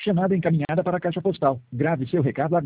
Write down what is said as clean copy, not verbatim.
chamada encaminhada para a caixa postal. Grave seu recado agora.